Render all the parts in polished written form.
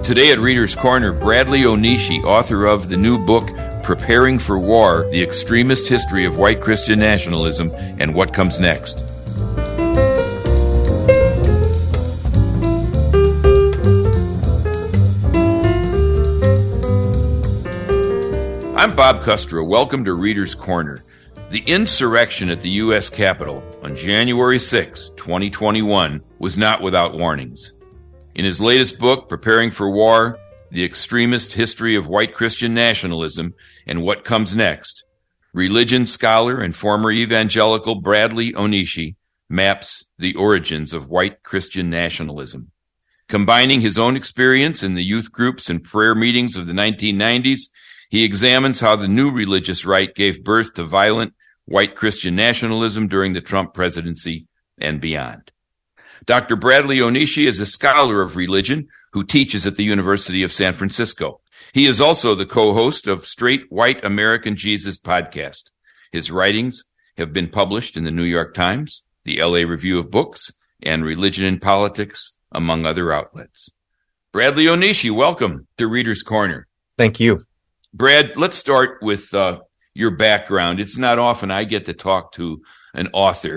Today at Reader's Corner, Bradley Onishi, author of the new book, Preparing for War, The Extremist History of White Christian Nationalism and What Comes Next. I'm Bob Custro. Welcome to Reader's Corner. The insurrection at the U.S. Capitol on January 6, 2021, was not without warnings. In his latest book, Preparing for War, The Extremist History of White Christian Nationalism and What Comes Next, religion scholar and former evangelical Bradley Onishi maps the origins of white Christian nationalism. Combining his own experience in the youth groups and prayer meetings of the 1990s, he examines how the new religious right gave birth to violent white Christian nationalism during the Trump presidency and beyond. Dr. Bradley Onishi is a scholar of religion who teaches at the University of San Francisco. He is also the co-host of Straight White American Jesus podcast. His writings have been published in the New York Times, the LA Review of Books, and Religion and Politics, among other outlets. Bradley Onishi, welcome to Reader's Corner. Thank you. Brad, let's start with your background. It's not often I get to talk to an author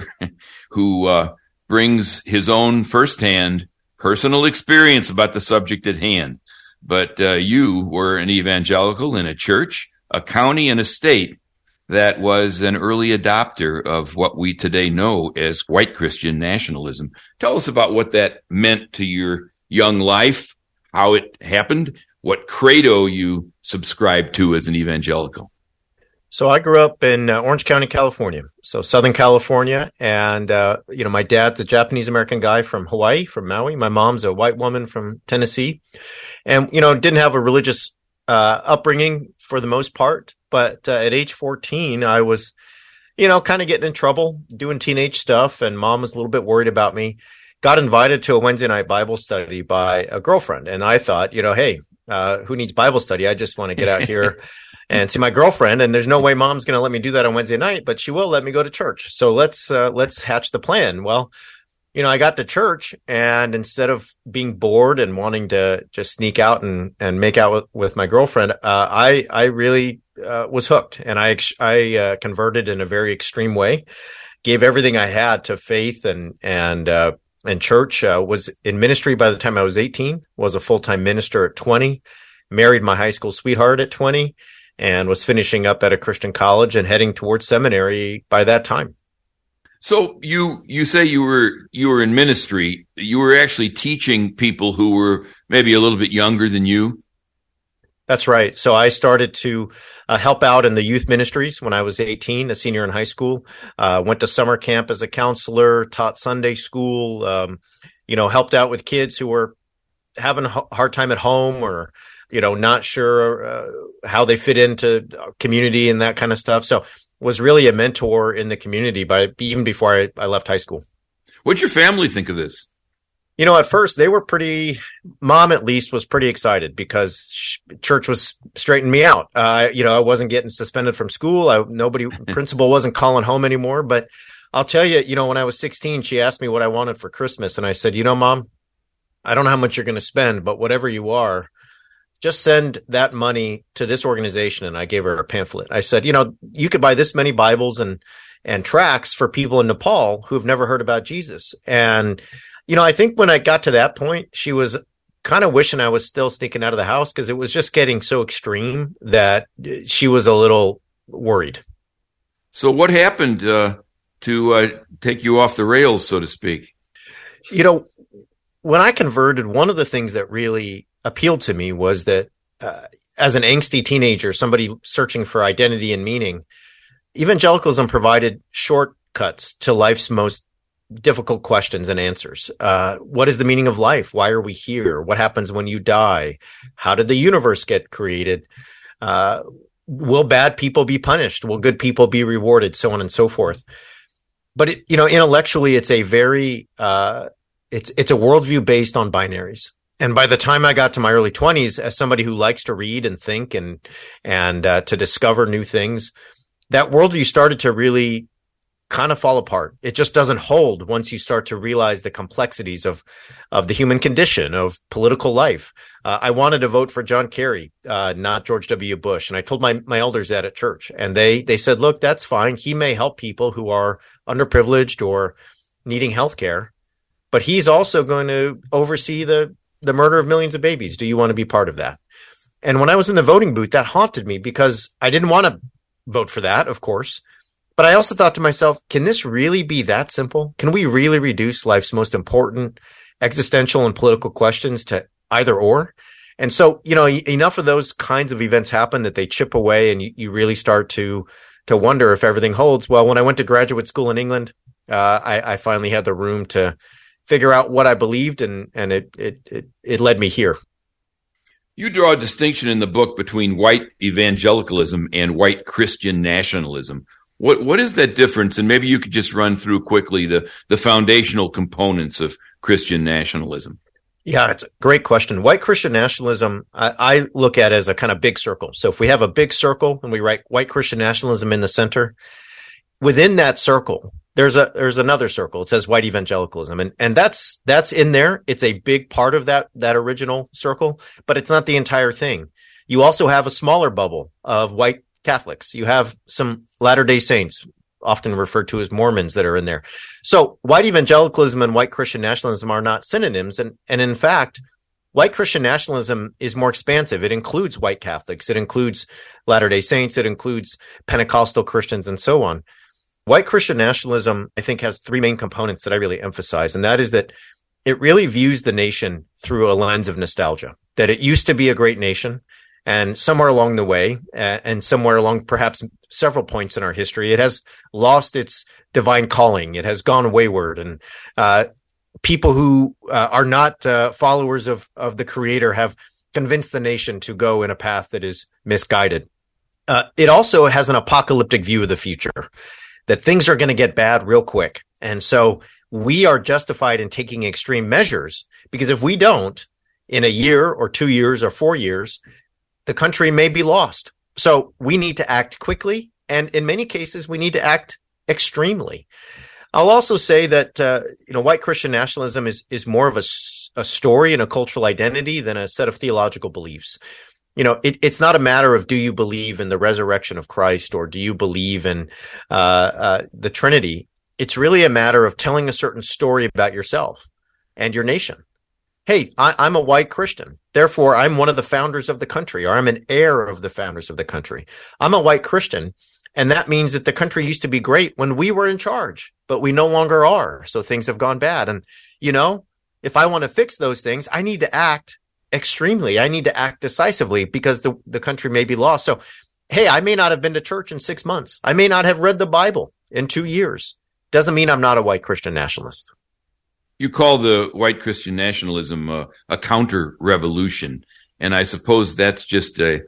who brings his own firsthand personal experience about the subject at hand. But you were an evangelical in a church, a county, and a state that was an early adopter of what we today know as white Christian nationalism. Tell us about what that meant to your young life, how it happened, what credo you subscribed to as an evangelical. So I grew up in Orange County, California, so Southern California. And, my dad's a Japanese-American guy from Hawaii, from Maui. My mom's a white woman from Tennessee. And, didn't have a religious upbringing for the most part. But at age 14, I was, kind of getting in trouble, doing teenage stuff. And mom was a little bit worried about me. Got invited to a Wednesday night Bible study by a girlfriend. And I thought, hey, who needs Bible study? I just want to get out here and see my girlfriend. And there's no way mom's going to let me do that on Wednesday night, but she will let me go to church. So let's hatch the plan. Well, I got to church, and instead of being bored and wanting to just sneak out and make out with my girlfriend, I really was hooked, and I converted in a very extreme way, gave everything I had to faith and church. Was in ministry by the time I was 18, was a full-time minister at 20, married my high school sweetheart at 20, and was finishing up at a Christian college and heading towards seminary by that time. So you say you were in ministry. You were actually teaching people who were maybe a little bit younger than you? That's right. So I started to help out in the youth ministries when I was 18, a senior in high school. Went to summer camp as a counselor, taught Sunday school, helped out with kids who were having a hard time at home or, not sure how they fit into community and that kind of stuff. So was really a mentor in the community even before I left high school. What'd your family think of this? At first they were mom at least was pretty excited because church was straightening me out. I wasn't getting suspended from school. Principal wasn't calling home anymore. But I'll tell you, when I was 16, she asked me what I wanted for Christmas. And I said, Mom, I don't know how much you're going to spend, but whatever you are, just send that money to this organization. And I gave her a pamphlet. I said, you could buy this many Bibles and tracts for people in Nepal who have never heard about Jesus. And I think when I got to that point, she was kind of wishing I was still sneaking out of the house because it was just getting so extreme that she was a little worried. So what happened to take you off the rails, so to speak? When I converted, one of the things that really appealed to me was that as an angsty teenager, somebody searching for identity and meaning, evangelicalism provided shortcuts to life's most difficult questions and answers. What is the meaning of life? Why are we here? What happens when you die? How did the universe get created? Will bad people be punished? Will good people be rewarded? So on and so forth. But intellectually, it's a very it's a worldview based on binaries. And by the time I got to my early 20s, as somebody who likes to read and think and to discover new things, that worldview started to really kind of fall apart. It just doesn't hold once you start to realize the complexities of the human condition, of political life. I wanted to vote for John Kerry, not George W. Bush. And I told my elders that at church, and they said, look, that's fine. He may help people who are underprivileged or needing health care, but he's also going to oversee the murder of millions of babies. Do you want to be part of that? And when I was in the voting booth, that haunted me because I didn't want to vote for that, of course. But I also thought to myself, can this really be that simple? Can we really reduce life's most important existential and political questions to either or? And so, enough of those kinds of events happen that they chip away, and you really start to wonder if everything holds. Well, when I went to graduate school in England, I finally had the room to figure out what I believed, and it led me here. You draw a distinction in the book between white evangelicalism and white Christian nationalism. What is that difference? And maybe you could just run through quickly the foundational components of Christian nationalism. Yeah, it's a great question. White Christian nationalism, I look at as a kind of big circle. So if we have a big circle and we write white Christian nationalism in the center, within that circle, there's another circle. It says white evangelicalism, and that's in there. It's a big part of that original circle, but it's not the entire thing. You also have a smaller bubble of white Catholics. You have some Latter-day Saints, often referred to as Mormons, that are in there. So white evangelicalism and white Christian nationalism are not synonyms. And in fact, white Christian nationalism is more expansive. It includes white Catholics. It includes Latter-day Saints. It includes Pentecostal Christians and so on. White Christian nationalism, I think, has three main components that I really emphasize. And that is that it really views the nation through a lens of nostalgia, that it used to be a great nation. And somewhere along the way, and somewhere along perhaps several points in our history, it has lost its divine calling. It has gone wayward. And people who are not followers of the Creator have convinced the nation to go in a path that is misguided. It also has an apocalyptic view of the future, that things are going to get bad real quick. And so we are justified in taking extreme measures, because if we don't, in a year or 2 years or 4 years, the country may be lost. So we need to act quickly. And in many cases, we need to act extremely. I'll also say that, white Christian nationalism is more of a story and a cultural identity than a set of theological beliefs. It's not a matter of, do you believe in the resurrection of Christ, or do you believe in the Trinity? It's really a matter of telling a certain story about yourself and your nation. Hey, I'm a white Christian. Therefore, I'm one of the founders of the country, or I'm an heir of the founders of the country. I'm a white Christian, and that means that the country used to be great when we were in charge, but we no longer are. So things have gone bad. And, if I want to fix those things, I need to act extremely. I need to act decisively, because the country may be lost. So, hey, I may not have been to church in 6 months. I may not have read the Bible in 2 years. Doesn't mean I'm not a white Christian nationalist. You call the white Christian nationalism a counter-revolution, and I suppose that's just a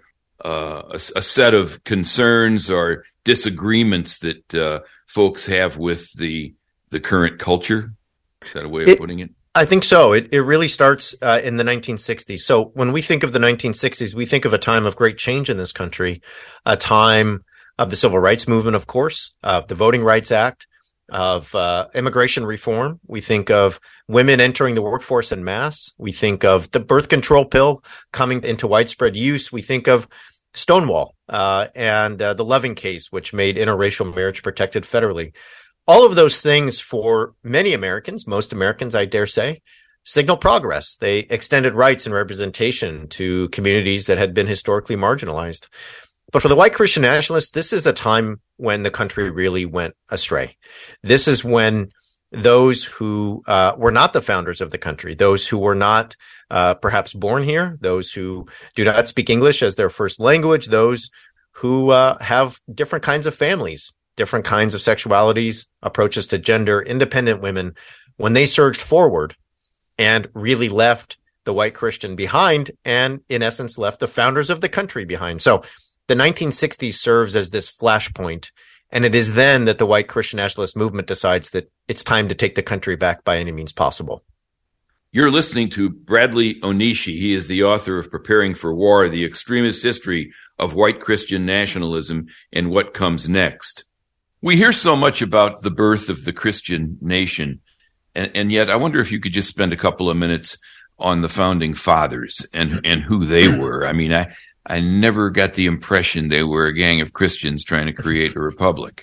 set of concerns or disagreements that folks have with the current culture. Is that a way of putting it? I think so. It really starts in the 1960s. So when we think of the 1960s, we think of a time of great change in this country, a time of the Civil Rights Movement, of course, of the Voting Rights Act, of immigration reform. We think of women entering the workforce en masse. We think of the birth control pill coming into widespread use. We think of Stonewall and the Loving case, which made interracial marriage protected federally. All of those things, for many Americans, most Americans, I dare say, signal progress. They extended rights and representation to communities that had been historically marginalized. But for the white Christian nationalists, this is a time when the country really went astray. This is when those who were not the founders of the country, those who were not perhaps born here, those who do not speak English as their first language, those who have different kinds of families, different kinds of sexualities, approaches to gender, independent women, when they surged forward and really left the white Christian behind, and in essence left the founders of the country behind. So the 1960s serves as this flashpoint, and it is then that the white Christian nationalist movement decides that it's time to take the country back by any means possible. You're listening to Bradley Onishi. He is the author of Preparing for War, The Extremist History of White Christian Nationalism and What Comes Next. We hear so much about the birth of the Christian nation, and yet I wonder if you could just spend a couple of minutes on the founding fathers and who they were. I mean, I never got the impression they were a gang of Christians trying to create a republic.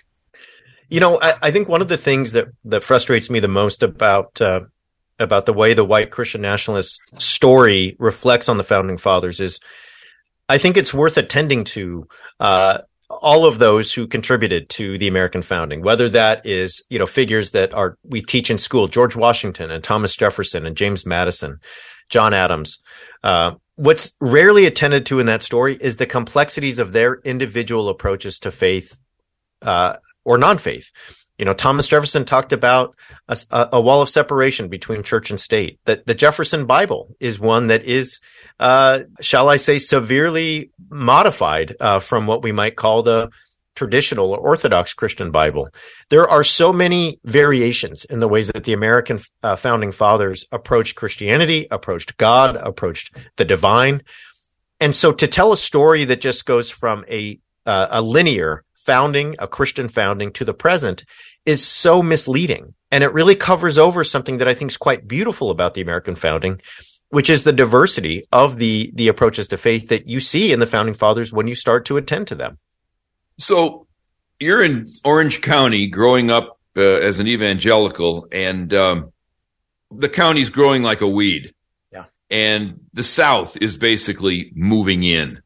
I think one of the things that frustrates me the most about the way the white Christian nationalist story reflects on the founding fathers is I think it's worth attending to all of those who contributed to the American founding, whether that is, figures that we teach in school, George Washington and Thomas Jefferson and James Madison, John Adams. What's rarely attended to in that story is the complexities of their individual approaches to faith or non-faith. Thomas Jefferson talked about a wall of separation between church and state. That the Jefferson Bible is one that is, shall I say, severely modified from what we might call the traditional or Orthodox Christian Bible. There are so many variations in the ways that the American founding fathers approached Christianity, approached God, approached the divine. And so to tell a story that just goes from a linear founding, a Christian founding, to the present is so misleading. And it really covers over something that I think is quite beautiful about the American founding, which is the diversity of the approaches to faith that you see in the founding fathers when you start to attend to them. So you're in Orange County growing up as an evangelical, and the county's growing like a weed. Yeah. And the South is basically moving in.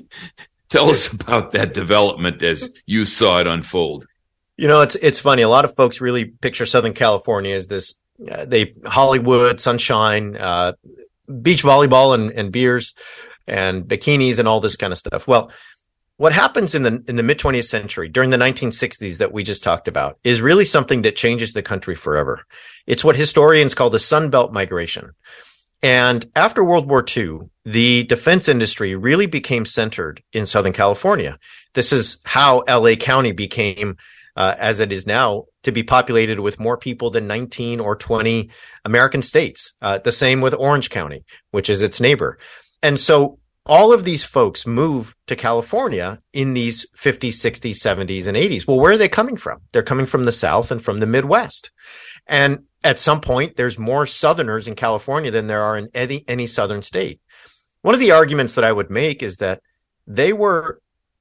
Tell us about that development as you saw it unfold. It's funny. A lot of folks really picture Southern California as this, Hollywood, sunshine, beach volleyball and beers and bikinis and all this kind of stuff. Well, what happens in the mid 20th century during the 1960s that we just talked about is really something that changes the country forever. It's what historians call the Sun Belt migration. And after World War II, the defense industry really became centered in Southern California. This is how LA County became, as it is now, to be populated with more people than 19 or 20 American states. The same with Orange County, which is its neighbor. And so all of these folks move to California in these 50s, 60s, 70s, and 80s. Well, where are they coming from? They're coming from the South and from the Midwest. And at some point, there's more Southerners in California than there are in any Southern state. One of the arguments that I would make is that they were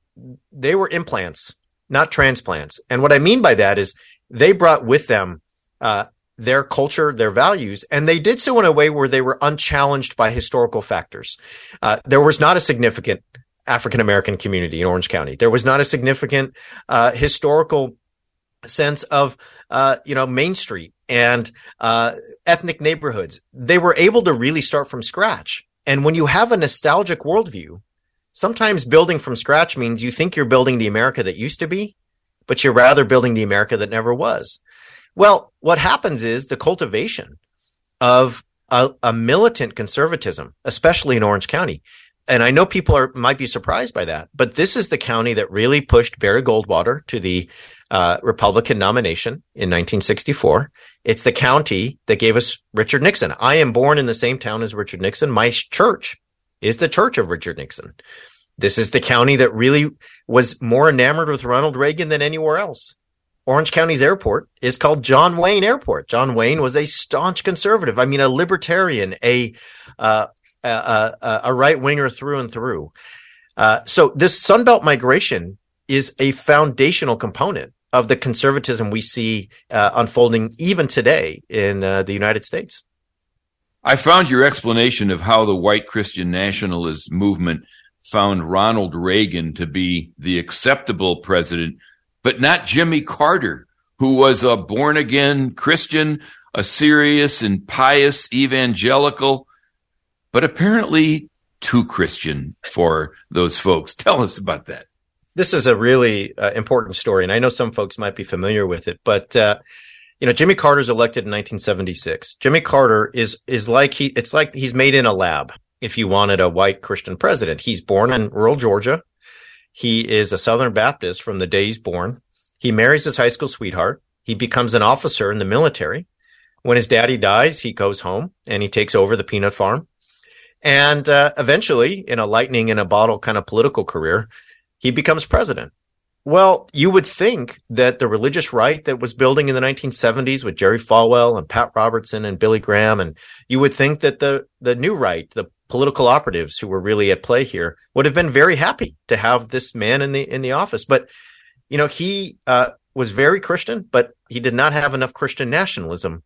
implants, not transplants. And what I mean by that is they brought with them their culture, their values, and they did so in a way where they were unchallenged by historical factors. There was not a significant African-American community in Orange County. There was not a significant historical sense of, Main Street and ethnic neighborhoods. They were able to really start from scratch. And when you have a nostalgic worldview, sometimes building from scratch means you think you're building the America that used to be, but you're rather building the America that never was. Well, what happens is the cultivation of a militant conservatism, especially in Orange County. And I know people might be surprised by that, but this is the county that really pushed Barry Goldwater to the Republican nomination in 1964. It's the county that gave us Richard Nixon. I am born in the same town as Richard Nixon. My church is the church of Richard Nixon. This is the county that really was more enamored with Ronald Reagan than anywhere else. Orange County's airport is called John Wayne Airport. John Wayne was a staunch conservative. I mean, a libertarian, a right winger through and through. So this Sunbelt migration is a foundational component of the conservatism we see unfolding even today in the United States. I found your explanation of how the white Christian nationalist movement found Ronald Reagan to be the acceptable president, but not Jimmy Carter, who was a born-again Christian, a serious and pious evangelical, but apparently too Christian for those folks. Tell us about that. This is a really important story, and I know some folks might be familiar with it, but Jimmy Carter's elected in 1976. Jimmy Carter is like it's like he's made in a lab. If you wanted a white Christian president, he's born in rural Georgia. He is a Southern Baptist from the day he's born. He marries his high school sweetheart. He becomes an officer in the military. When his daddy dies, he goes home and he takes over the peanut farm. And eventually, in a lightning in a bottle kind of political career, he becomes president. Well, you would think that the religious right that was building in the 1970s with Jerry Falwell and Pat Robertson and Billy Graham, and you would think that the new right, the political operatives who were really at play here, would have been very happy to have this man in the office. But he was very Christian, but he did not have enough Christian nationalism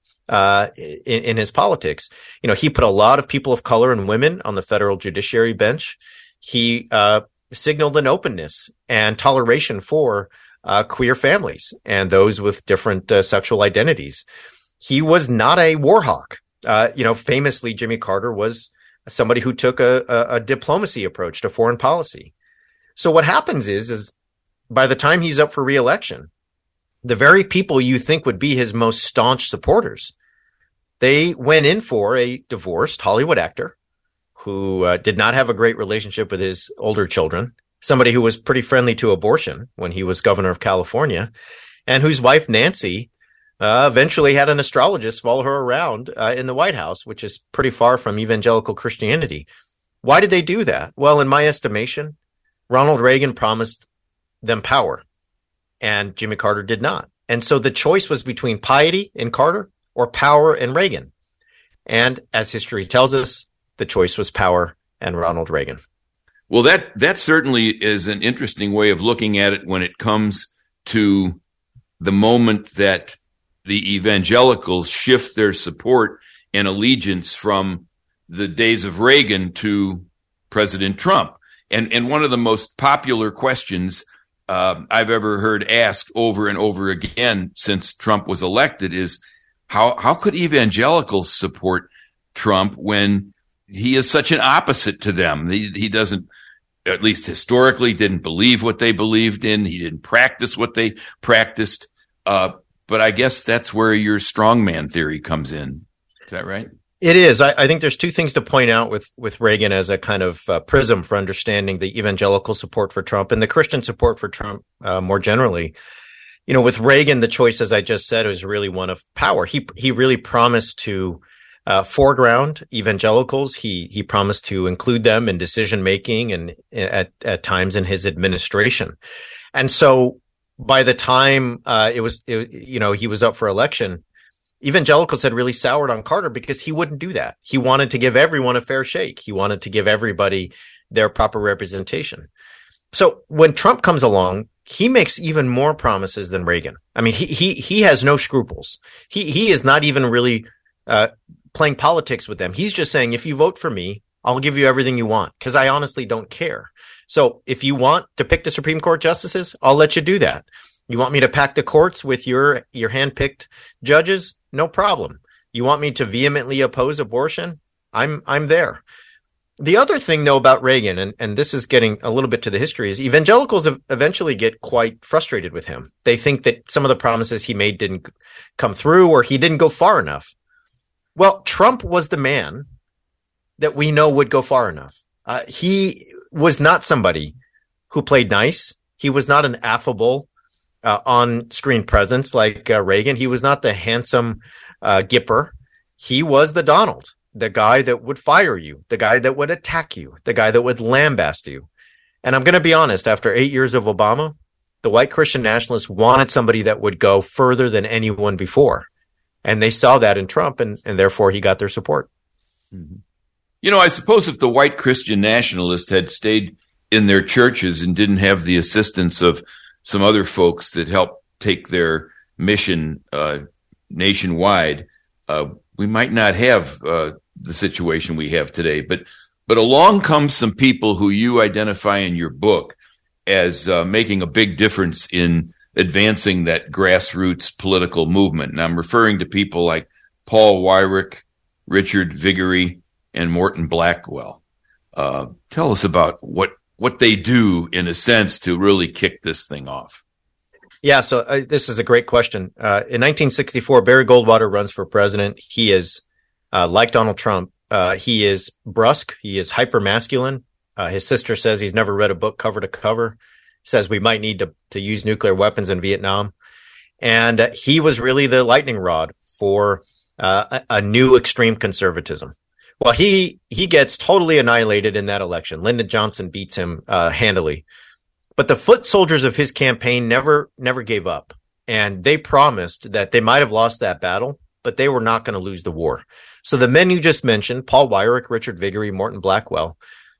in his politics. He put a lot of people of color and women on the federal judiciary bench. He signaled an openness and toleration for queer families and those with different sexual identities. He was not a war hawk. Famously, Jimmy Carter was somebody who took a diplomacy approach to foreign policy. So what happens is by the time he's up for re-election, the very people you think would be his most staunch supporters, they went in for a divorced Hollywood actor who did not have a great relationship with his older children, somebody who was pretty friendly to abortion when he was governor of California, and whose wife, Nancy, eventually had an astrologist follow her around in the White House, which is pretty far from evangelical Christianity. Why did they do that? Well, in my estimation, Ronald Reagan promised them power, and Jimmy Carter did not. And so the choice was between piety in Carter or power in Reagan. And as history tells us, the choice was power and Ronald Reagan. Well, that certainly is an interesting way of looking at it when it comes to the moment that the evangelicals shift their support and allegiance from the days of Reagan to President Trump. And one of the most popular questions I've ever heard asked over and over again since Trump was elected is, how could evangelicals support Trump when he is such an opposite to them? He doesn't, at least historically, didn't believe what they believed in. He didn't practice what they practiced. But I guess that's where your strongman theory comes in. Is that right? It is. I think there's two things to point out with Reagan as a kind of prism for understanding the evangelical support for Trump and the Christian support for Trump more generally. With Reagan, the choice, as I just said, was really one of power. He really promised to foreground evangelicals. He promised to include them in decision making and at times in his administration. And so by the time he was up for election, evangelicals had really soured on Carter because he wouldn't do that. He wanted to give everyone a fair shake. He wanted to give everybody their proper representation. So when Trump comes along, he makes even more promises than Reagan. I mean, he has no scruples. He is not even really playing politics with them. He's just saying, if you vote for me, I'll give you everything you want because I honestly don't care. So if you want to pick the Supreme Court justices, I'll let you do that. You want me to pack the courts with your hand-picked judges? No problem. You want me to vehemently oppose abortion? I'm there. The other thing, though, about Reagan, and this is getting a little bit to the history, is evangelicals eventually get quite frustrated with him. They think that some of the promises he made didn't come through or he didn't go far enough. Well, Trump was the man that we know would go far enough. He was not somebody who played nice. He was not an affable on-screen presence like Reagan. He was not the handsome Gipper. He was the Donald, the guy that would fire you, the guy that would attack you, the guy that would lambaste you. And I'm going to be honest, after 8 years of Obama, the white Christian nationalists wanted somebody that would go further than anyone before. And they saw that in Trump, and therefore he got their support. Mm-hmm. I suppose if the white Christian nationalists had stayed in their churches and didn't have the assistance of some other folks that helped take their mission nationwide, we might not have the situation we have today. But along comes some people who you identify in your book as making a big difference in advancing that grassroots political movement. And I'm referring to people like Paul Weyrich, Richard Viguerie, and Morton Blackwell. Tell us about what they do, in a sense, to really kick this thing off. Yeah, so this is a great question. In 1964, Barry Goldwater runs for president. He is, like Donald Trump, he is brusque. He is hyper-masculine. His sister says he's never read a book cover to cover. Says we might need to use nuclear weapons in Vietnam. And he was really the lightning rod for a new extreme conservatism. Well, he gets totally annihilated in that election. Lyndon Johnson beats him handily. But the foot soldiers of his campaign never gave up. And they promised that they might have lost that battle, but they were not going to lose the war. So the men you just mentioned, Paul Weyrich, Richard Viguerie, Morton Blackwell,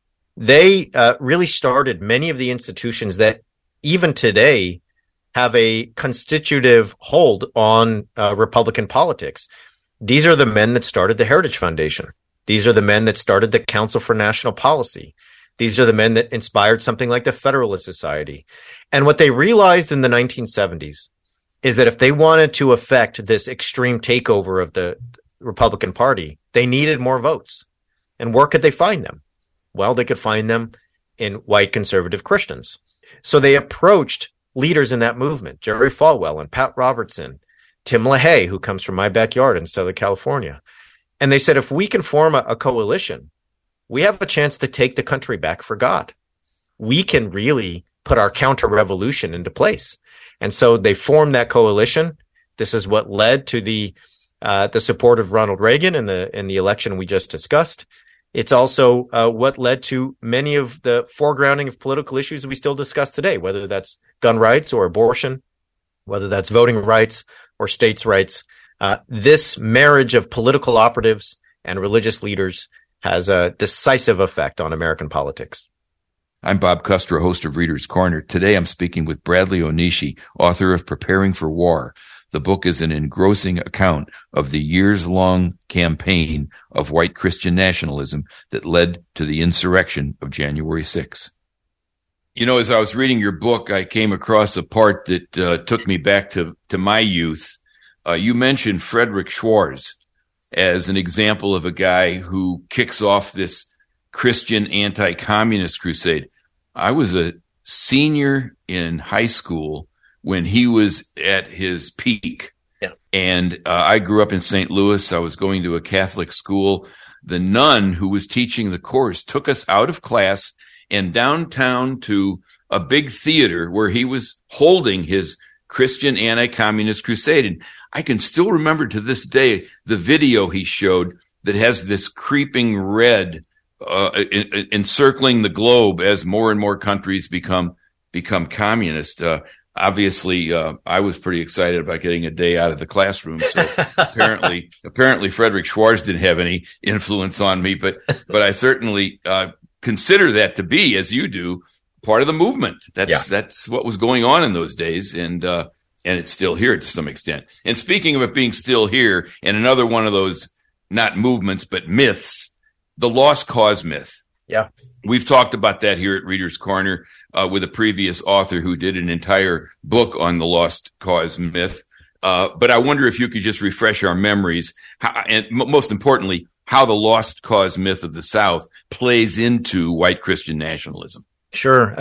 they really started many of the institutions that even today have a constitutive hold on Republican politics. These are the men that started the Heritage Foundation. These are the men that started the Council for National Policy. These are the men that inspired something like the Federalist Society. And what they realized in the 1970s is that if they wanted to affect this extreme takeover of the Republican Party, they needed more votes. And where could they find them? Well, they could find them in white conservative Christians. So they approached leaders in that movement, Jerry Falwell and Pat Robertson, Tim LaHaye, who comes from my backyard in Southern California. And they said, if we can form a coalition, we have a chance to take the country back for God. We can really put our counter-revolution into place. And so they formed that coalition. This is what led to the support of Ronald Reagan in the election we just discussed. It's also what led to many of the foregrounding of political issues we still discuss today, whether that's gun rights or abortion, whether that's voting rights or states' rights. This marriage of political operatives and religious leaders has a decisive effect on American politics. I'm Bob Custer, host of Reader's Corner. Today I'm speaking with Bradley Onishi, author of Preparing for War. The book is an engrossing account of the years-long campaign of white Christian nationalism that led to the insurrection of January 6. You know, as I was reading your book, I came across a part that took me back to my youth. You mentioned Frederick Schwarz as an example of a guy who kicks off this Christian anti-communist crusade. I was a senior in high school when he was at his peak. Yeah. And I grew up in St. Louis. I was going to a Catholic school. The nun who was teaching the course took us out of class and downtown to a big theater where he was holding his Christian anti-communist crusade. And I can still remember to this day the video he showed that has this creeping red encircling the globe as more and more countries become communist. Obviously, I was pretty excited about getting a day out of the classroom. So apparently Frederick Schwarz didn't have any influence on me, but I certainly consider that to be, as you do, part of the movement. That's what was going on in those days, and it's still here to some extent. And speaking of it being still here, and another one of those not movements but myths, the Lost Cause myth. Yeah. We've talked about that here at Reader's Corner with a previous author who did an entire book on the Lost Cause myth. But I wonder if you could just refresh our memories, and most importantly, how the Lost Cause myth of the South plays into white Christian nationalism. Sure.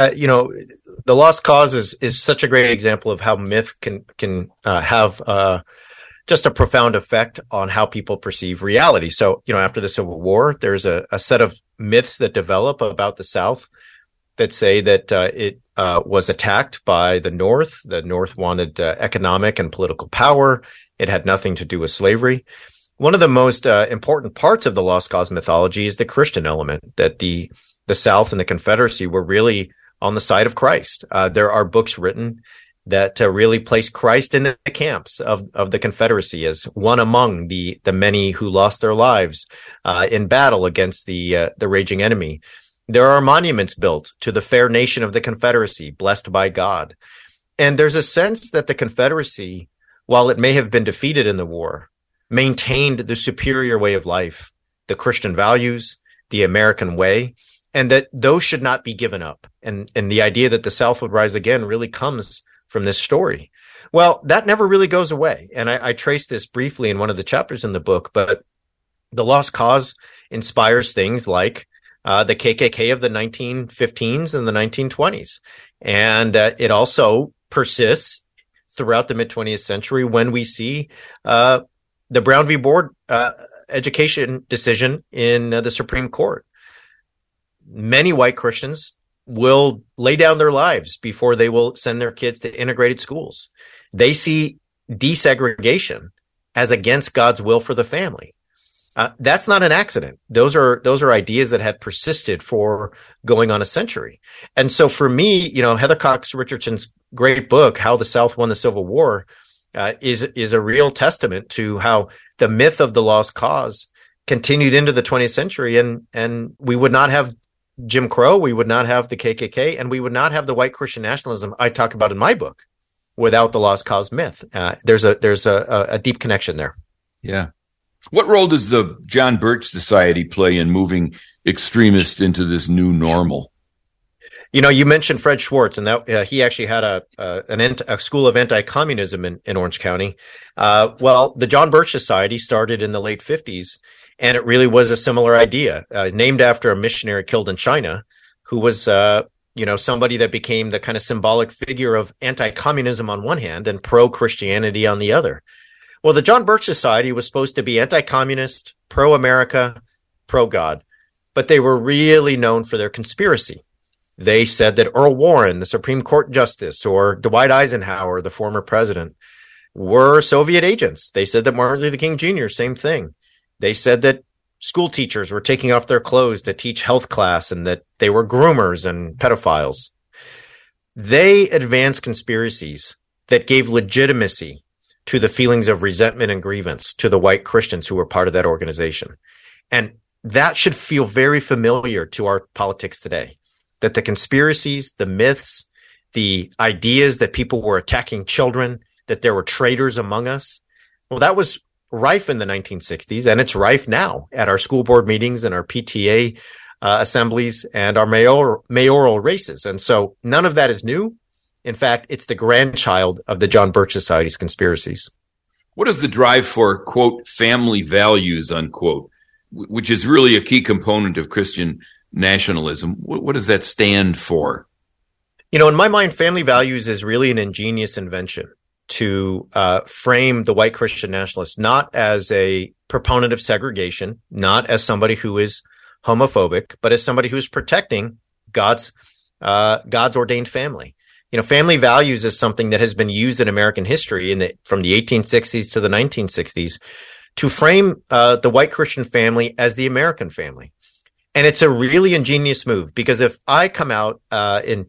The Lost Cause is such a great example of how myth can have just a profound effect on how people perceive reality. So, after the Civil War, there's a set of myths that develop about the South that say that it was attacked by the North. The North wanted economic and political power. It had nothing to do with slavery. One of the most important parts of the Lost Cause mythology is the Christian element, that the South and the Confederacy were really on the side of Christ. There are books written that really place Christ in the camps of the Confederacy as one among the many who lost their lives in battle against the raging enemy. There are monuments built to the fair nation of the Confederacy, blessed by God. And there's a sense that the Confederacy, while it may have been defeated in the war, maintained the superior way of life, the Christian values, the American way, and that those should not be given up. And the idea that the South would rise again really comes from this story. Well, that never really goes away. And I trace this briefly in one of the chapters in the book, but the Lost Cause inspires things like the KKK of the 1915s and the 1920s. And it also persists throughout the mid-20th century when we see the Brown v. Board education decision in the Supreme Court. Many white Christians will lay down their lives before they will send their kids to integrated schools. They see desegregation as against God's will for the family. That's not an accident. Those are ideas that had persisted for going on a century. And so for me, Heather Cox Richardson's great book, How the South Won the Civil War, is a real testament to how the myth of the lost cause continued into the 20th century. And we would not have Jim Crow, we would not have the KKK, and we would not have the white Christian nationalism I talk about in my book without the lost cause myth. There's a deep connection there. Yeah. What role does the John Birch Society play in moving extremists into this new normal? You mentioned Fred Schwartz, and that he actually had a school of anti-communism in Orange County. Well, the John Birch Society started in the late 50s, and it really was a similar idea, named after a missionary killed in China, who was somebody that became the kind of symbolic figure of anti-communism on one hand and pro-Christianity on the other. Well, the John Birch Society was supposed to be anti-communist, pro-America, pro-God, but they were really known for their conspiracy. They said that Earl Warren, the Supreme Court Justice, or Dwight Eisenhower, the former president, were Soviet agents. They said that Martin Luther King Jr., same thing. They said that school teachers were taking off their clothes to teach health class and that they were groomers and pedophiles. They advanced conspiracies that gave legitimacy to the feelings of resentment and grievance to the white Christians who were part of that organization. And that should feel very familiar to our politics today, that the conspiracies, the myths, the ideas that people were attacking children, that there were traitors among us. Well, that was rife in the 1960s, and it's rife now at our school board meetings and our PTA assemblies and our mayoral races. And so none of that is new. In fact, it's the grandchild of the John Birch Society's conspiracies. What is the drive for, quote, family values, unquote, which is really a key component of Christian nationalism? What does that stand for? In my mind, family values is really an ingenious invention to frame the white Christian nationalist not as a proponent of segregation, not as somebody who is homophobic, but as somebody who's protecting God's ordained family. Family values is something that has been used in American history from the 1860s to the 1960s to frame the white Christian family as the American family. And it's a really ingenious move, because if I come out in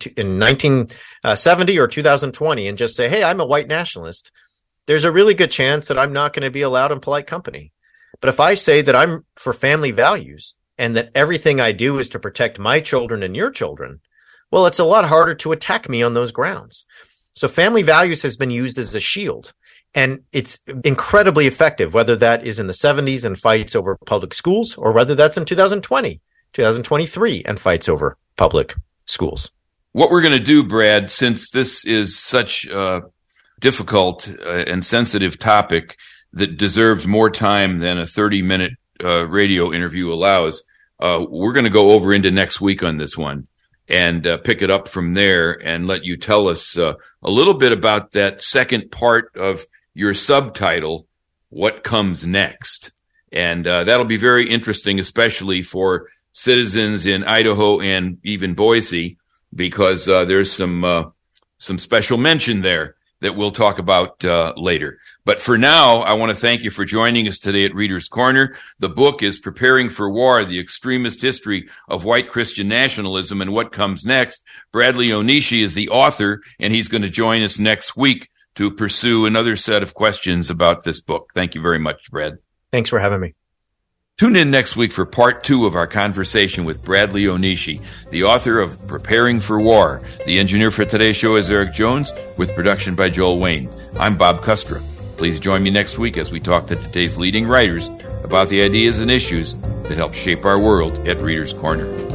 1970 or 2020 and just say, hey, I'm a white nationalist, there's a really good chance that I'm not going to be allowed in polite company. But if I say that I'm for family values and that everything I do is to protect my children and your children, well, it's a lot harder to attack me on those grounds. So family values has been used as a shield, and it's incredibly effective, whether that is in the 70s and fights over public schools, or whether that's in 2020, 2023 and fights over public schools. What we're going to do, Brad, since this is such a difficult and sensitive topic that deserves more time than a 30-minute radio interview allows, we're going to go over into next week on this one and pick it up from there and let you tell us a little bit about that second part of your subtitle, What Comes Next? And that'll be very interesting, especially for citizens in Idaho and even Boise, because there's some special mention there that we'll talk about later. But for now, I want to thank you for joining us today at Reader's Corner. The book is Preparing for War, The Extremist History of White Christian Nationalism and What Comes Next. Bradley Onishi is the author, and he's going to join us next week to pursue another set of questions about this book. Thank you very much, Brad. Thanks for having me. Tune in next week for part 2 of our conversation with Bradley Onishi, the author of Preparing for War. The engineer for today's show is Eric Jones, with production by Joel Wayne. I'm Bob Kustra. Please join me next week as we talk to today's leading writers about the ideas and issues that help shape our world at Reader's Corner.